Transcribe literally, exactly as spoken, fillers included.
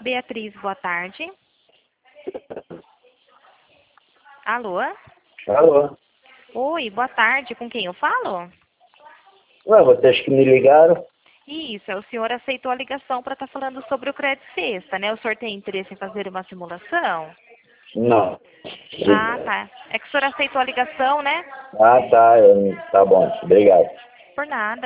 Beatriz, boa tarde. Alô? Alô? Oi, boa tarde. Com quem eu falo? Ué, vocês que me ligaram? Isso, o senhor aceitou a ligação para estar falando sobre o Crédito Sexta, né? O senhor tem interesse em fazer uma simulação? Não. Ah, tá. É que o senhor aceitou a ligação, né? Ah, tá. eu- Tá bom. Obrigado. Por nada.